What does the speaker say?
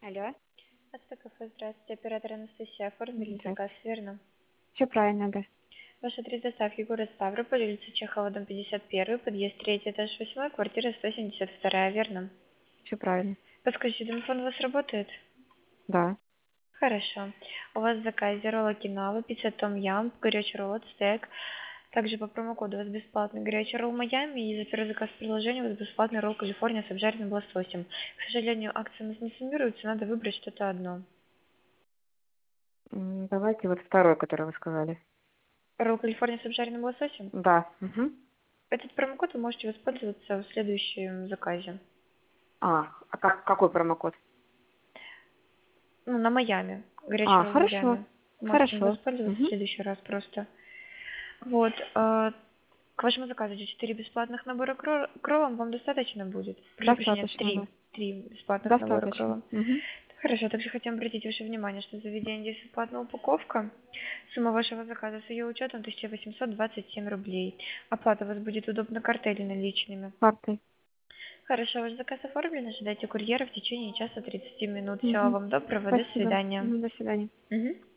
Алло, Кафе, здравствуйте. Оператор Анастасия. Оформили заказ, здравствуйте. верно? Все правильно, да. Ваш адрес доставки город Ставрополь, улица Чехова, дом 51, подъезд 3, этаж 8, квартира 172, верно? Все правильно. Подскажите, телефон у вас работает? Да. Хорошо. У вас в заказе ролл окинава, пицца том ям, горячий ролл стейк. Также по промокоду у вас бесплатный горячий ролл Майами, и за первый заказ в приложении у вас бесплатный ролл Калифорния с обжаренным лососем. К сожалению, акция у нас не суммируется, надо выбрать что-то одно. Давайте вот второй, который вы сказали. Ролл Калифорния с обжаренным лососем? Да. Угу. Этот промокод вы можете воспользоваться в следующем заказе. Какой промокод? Ну, на Майами. Горячий ролл Хорошо. Майами. Можете им Хорошо. воспользоваться в Угу. следующий раз просто. Вот. К вашему заказу 4 бесплатных набора к роллам вам достаточно будет? Прошу прощения, Достаточно, 3. да. 3 бесплатных набора к Достаточно. роллам. Угу. Хорошо, также хотим обратить ваше внимание, что заведение есть бесплатная упаковка. Сумма вашего заказа с ее учетом 1827 рублей. Оплата у вас будет удобно картой или наличными. Картой. Хорошо, ваш заказ оформлен. Ожидайте курьера в течение часа 30 минут. Всего Угу. вам доброго. До Спасибо. свидания. До свидания. Мгм.